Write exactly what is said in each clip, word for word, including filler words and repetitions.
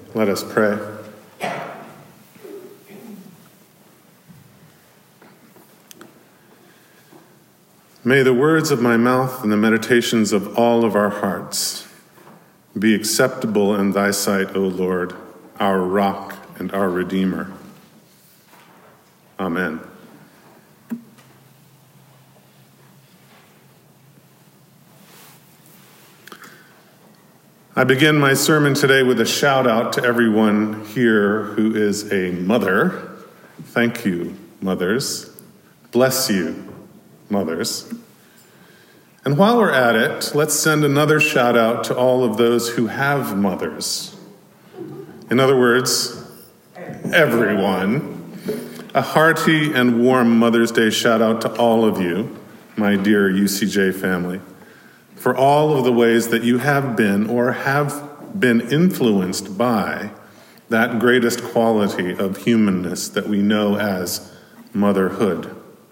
Let us pray. May the words of my mouth and the meditations of all of our hearts be acceptable in thy sight, O Lord, our rock and our Redeemer. Amen. I begin my sermon today with a shout out to everyone here who is a mother. Thank you, mothers. Bless you, mothers. And while we're at it, let's send another shout out to all of those who have mothers. In other words, everyone. A hearty and warm Mother's Day shout out to all of you, my dear U C J family, for all of the ways that you have been or have been influenced by that greatest quality of humanness that we know as motherhood.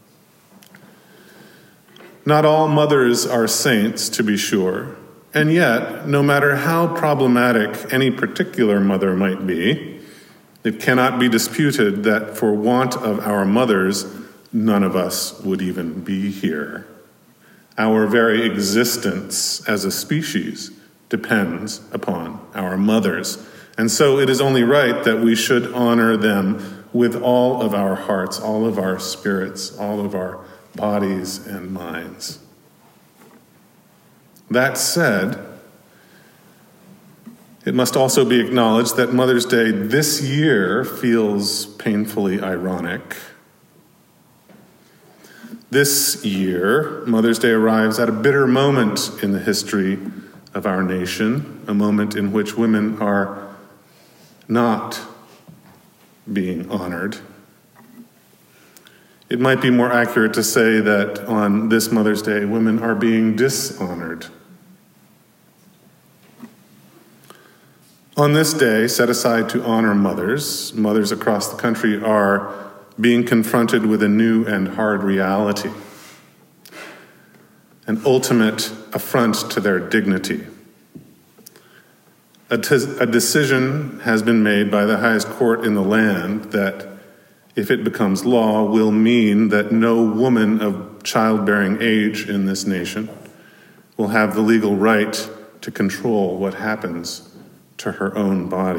Not all mothers are saints, to be sure, and yet, no matter how problematic any particular mother might be, it cannot be disputed that for want of our mothers, none of us would even be here. Our very existence as a species depends upon our mothers, and so it is only right that we should honor them with all of our hearts, all of our spirits, all of our bodies and minds. That said, it must also be acknowledged that Mother's Day this year feels painfully ironic. This year, Mother's Day arrives at a bitter moment in the history of our nation, a moment in which women are not being honored. It might be more accurate to say that on this Mother's Day, women are being dishonored. On this day, set aside to honor mothers, mothers across the country are being confronted with a new and hard reality, an ultimate affront to their dignity. A, t- a decision has been made by the highest court in the land that, if it becomes law, will mean that no woman of childbearing age in this nation will have the legal right to control what happens to her own body.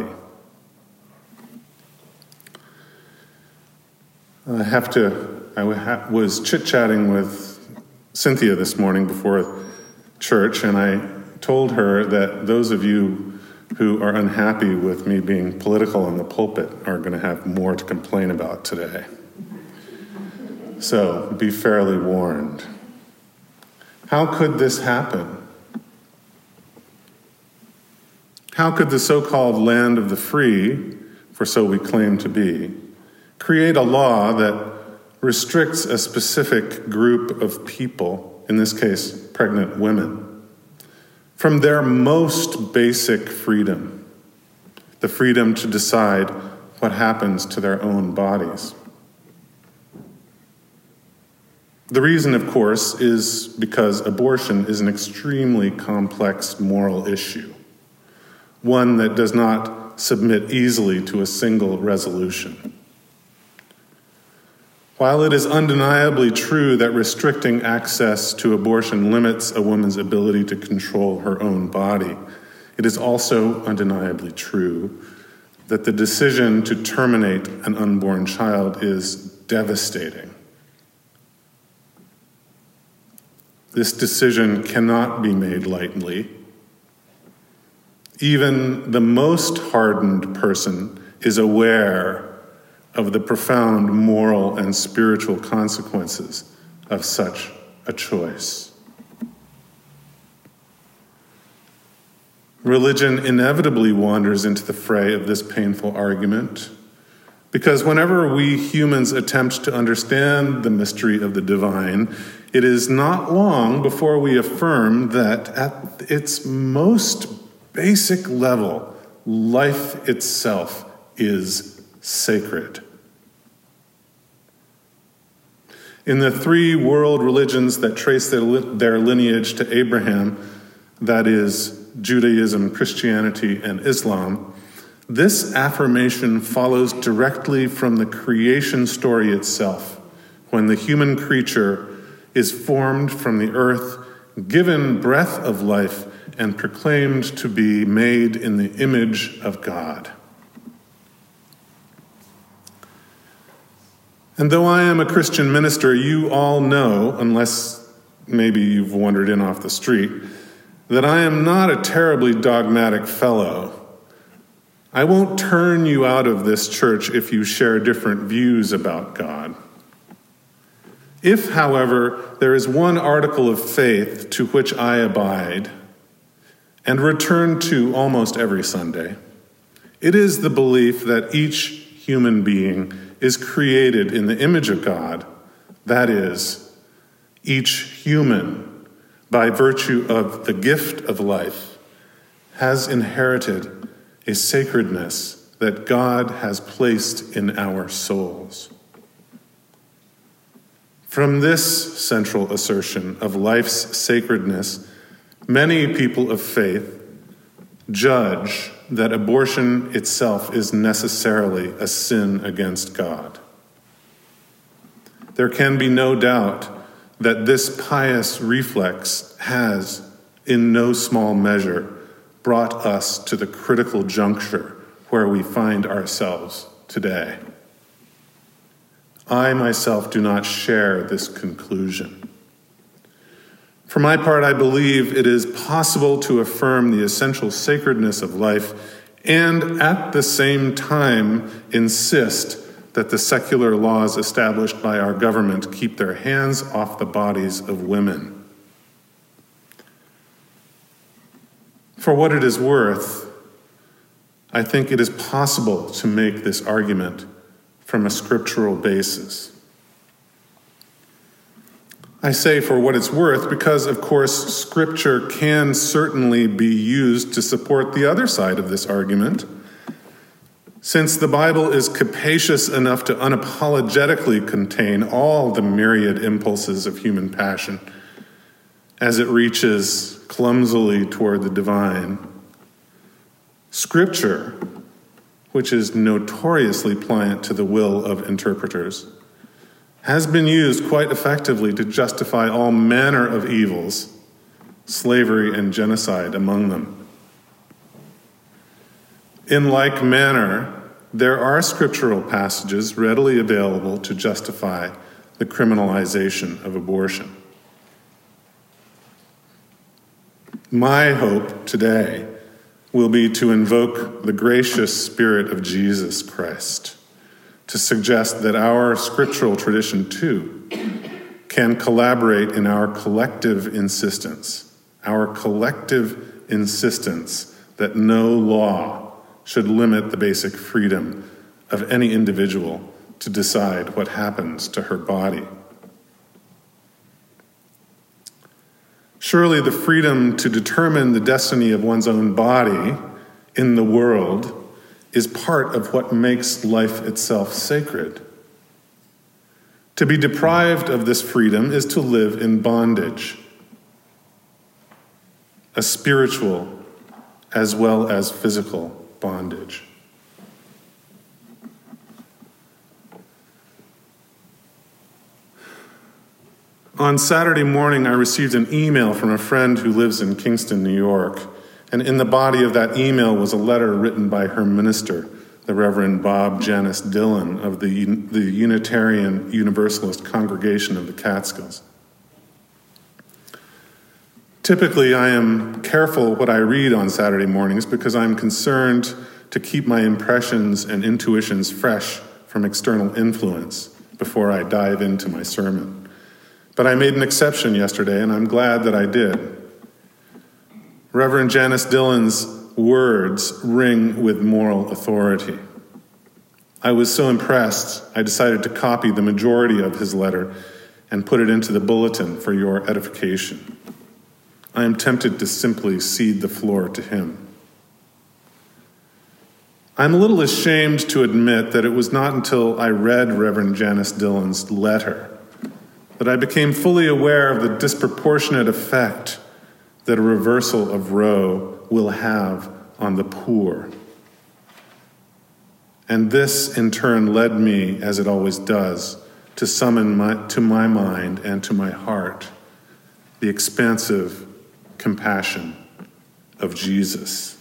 I have to, I was chit-chatting with Cynthia this morning before church, and I told her that those of you who are unhappy with me being political in the pulpit are going to have more to complain about today. So be fairly warned. How could this happen? How could the so-called land of the free, for so we claim to be, create a law that restricts a specific group of people, in this case, pregnant women, from their most basic freedom, the freedom to decide what happens to their own bodies? The reason, of course, is because abortion is an extremely complex moral issue, one that does not submit easily to a single resolution. While it is undeniably true that restricting access to abortion limits a woman's ability to control her own body, it is also undeniably true that the decision to terminate an unborn child is devastating. This decision cannot be made lightly. Even the most hardened person is aware of the profound moral and spiritual consequences of such a choice. Religion inevitably wanders into the fray of this painful argument, because whenever we humans attempt to understand the mystery of the divine, it is not long before we affirm that at its most basic level, life itself is sacred. In the three world religions that trace their, their lineage to Abraham, that is, Judaism, Christianity, and Islam, This affirmation follows directly from the creation story itself, when the human creature is formed from the earth, given breath of life, and proclaimed to be made in the image of God. And though I am a Christian minister, you all know, unless maybe you've wandered in off the street, that I am not a terribly dogmatic fellow. I won't turn you out of this church if you share different views about God. If, however, there is one article of faith to which I abide and return to almost every Sunday, it is the belief that each human being is created in the image of God. That is, each human, by virtue of the gift of life, has inherited a sacredness that God has placed in our souls. From this central assertion of life's sacredness, many people of faith judge that abortion itself is necessarily a sin against God. There can be no doubt that this pious reflex has, in no small measure, brought us to the critical juncture where we find ourselves today. I myself do not share this conclusion. For my part, I believe it is possible to affirm the essential sacredness of life and at the same time insist that the secular laws established by our government keep their hands off the bodies of women. For what it is worth, I think it is possible to make this argument from a scriptural basis. I say for what it's worth because, of course, Scripture can certainly be used to support the other side of this argument. Since the Bible is capacious enough to unapologetically contain all the myriad impulses of human passion as it reaches clumsily toward the divine, Scripture, which is notoriously pliant to the will of interpreters, has been used quite effectively to justify all manner of evils, slavery and genocide among them. In like manner, there are scriptural passages readily available to justify the criminalization of abortion. My hope today will be to invoke the gracious Spirit of Jesus Christ to suggest that our scriptural tradition, too, can collaborate in our collective insistence, our collective insistence that no law should limit the basic freedom of any individual to decide what happens to her body. Surely the freedom to determine the destiny of one's own body in the world is part of what makes life itself sacred. To be deprived of this freedom is to live in bondage, a spiritual as well as physical bondage. On Saturday morning, I received an email from a friend who lives in Kingston, New York. And in the body of that email was a letter written by her minister, the Reverend Bob Janice Dillon of the, the Unitarian Universalist Congregation of the Catskills. Typically, I am careful what I read on Saturday mornings because I'm concerned to keep my impressions and intuitions fresh from external influence before I dive into my sermon. But I made an exception yesterday, and I'm glad that I did. Reverend Janice Dillon's words ring with moral authority. I was so impressed, I decided to copy the majority of his letter and put it into the bulletin for your edification. I am tempted to simply cede the floor to him. I'm a little ashamed to admit that it was not until I read Reverend Janice Dillon's letter that I became fully aware of the disproportionate effect that a reversal of Roe will have on the poor. And this, in turn, led me, as it always does, to summon my, to my mind and to my heart the expansive compassion of Jesus.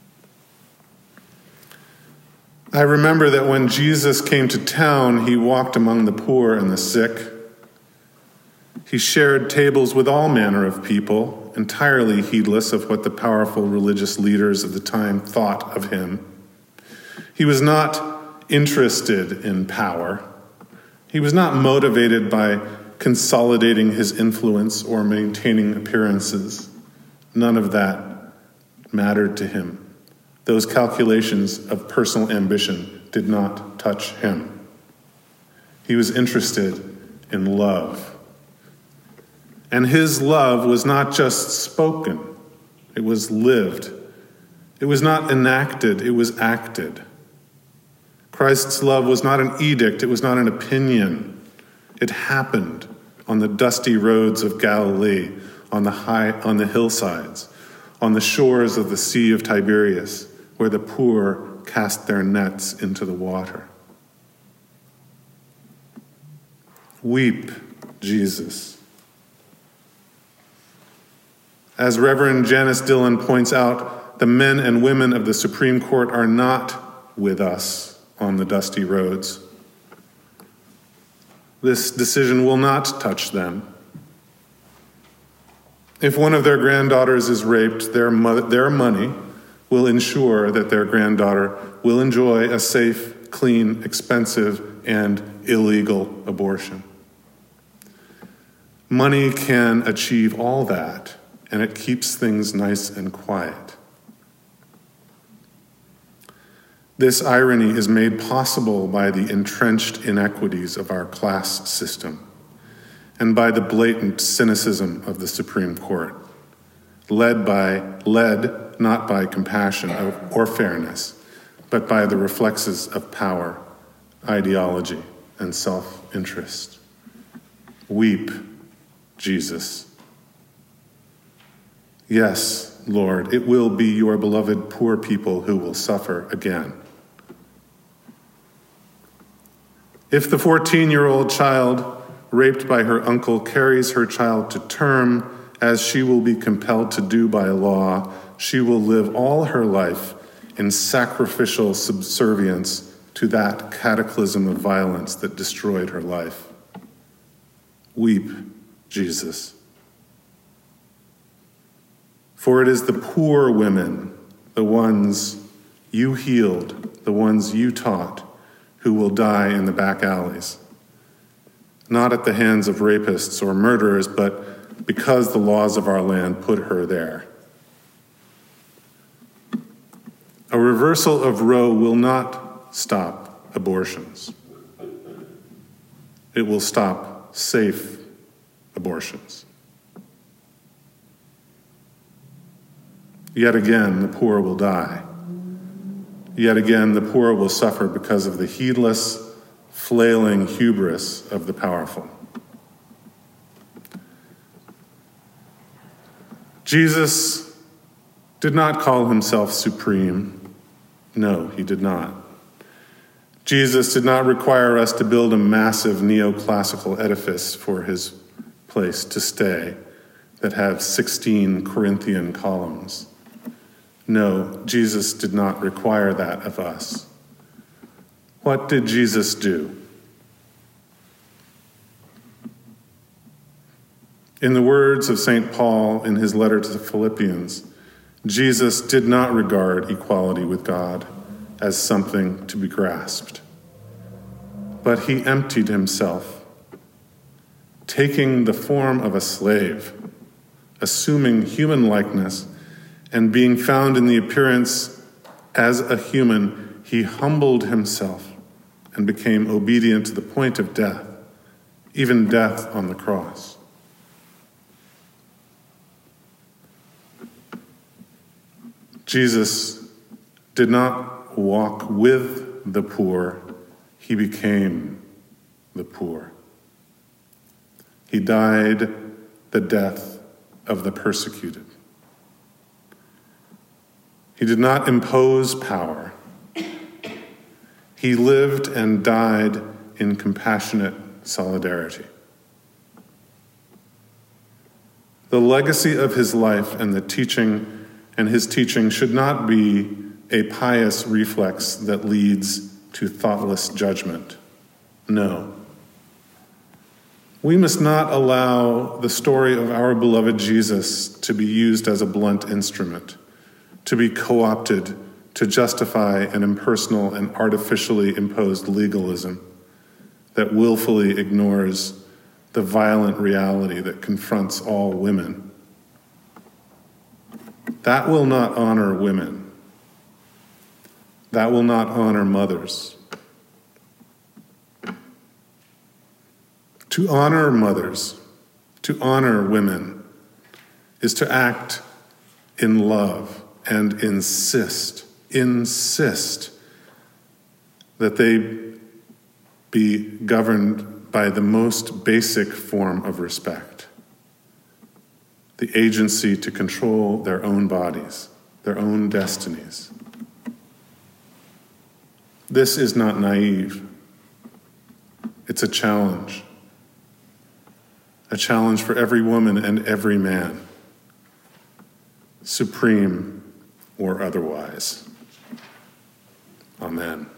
I remember that when Jesus came to town, he walked among the poor and the sick. He shared tables with all manner of people, entirely heedless of what the powerful religious leaders of the time thought of him. He was not interested in power. He was not motivated by consolidating his influence or maintaining appearances. None of that mattered to him. Those calculations of personal ambition did not touch him. He was interested in love. And his love was not just spoken, it was lived. It was not enacted, it was acted. Christ's love was not an edict, it was not an opinion. It happened on the dusty roads of Galilee, on the high, on the hillsides, on the shores of the Sea of Tiberias, where the poor cast their nets into the water. Weep, Jesus. As Reverend Janice Dillon points out, the men and women of the Supreme Court are not with us on the dusty roads. This decision will not touch them. If one of their granddaughters is raped, their, mo- their money will ensure that their granddaughter will enjoy a safe, clean, expensive, and illegal abortion. Money can achieve all that, and it keeps things nice and quiet. This irony is made possible by the entrenched inequities of our class system and by the blatant cynicism of the Supreme Court, led by, led not by compassion or fairness, but by the reflexes of power, ideology, and self-interest. Weep, Jesus. Yes, Lord, it will be your beloved poor people who will suffer again. If the fourteen-year-old child raped by her uncle carries her child to term, as she will be compelled to do by law, she will live all her life in sacrificial subservience to that cataclysm of violence that destroyed her life. Weep, Jesus. For it is the poor women, the ones you healed, the ones you taught, who will die in the back alleys. Not at the hands of rapists or murderers, but because the laws of our land put her there. A reversal of Roe will not stop abortions. It will stop safe abortions. Yet again, the poor will die. Yet again, the poor will suffer because of the heedless, flailing hubris of the powerful. Jesus did not call himself supreme. No, he did not. Jesus did not require us to build a massive neoclassical edifice for his place to stay that have sixteen Corinthian columns. No, Jesus did not require that of us. What did Jesus do? In the words of Saint Paul in his letter to the Philippians, Jesus did not regard equality with God as something to be grasped, but he emptied himself, taking the form of a slave, assuming human likeness, and being found in the appearance as a human, he humbled himself and became obedient to the point of death, even death on the cross. Jesus did not walk with the poor, he became the poor. He died the death of the persecuted. He did not impose power. He lived and died in compassionate solidarity. The legacy of his life and the teaching and his teaching should not be a pious reflex that leads to thoughtless judgment. No. We must not allow the story of our beloved Jesus to be used as a blunt instrument, to be co-opted to justify an impersonal and artificially imposed legalism that willfully ignores the violent reality that confronts all women. That will not honor women. That will not honor mothers. To honor mothers, to honor women, is to act in love and insist, insist that they be governed by the most basic form of respect, the agency to control their own bodies, their own destinies. This is not naive. It's a challenge. A challenge for every woman and every man, supreme or otherwise. Amen.